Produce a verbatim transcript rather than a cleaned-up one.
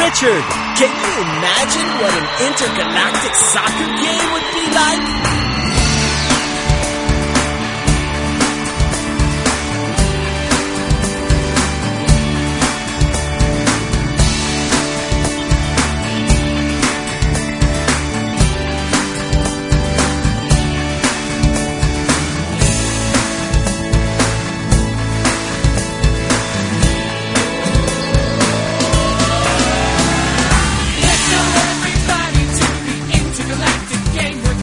Richard, can you imagine what an intergalactic soccer game would be?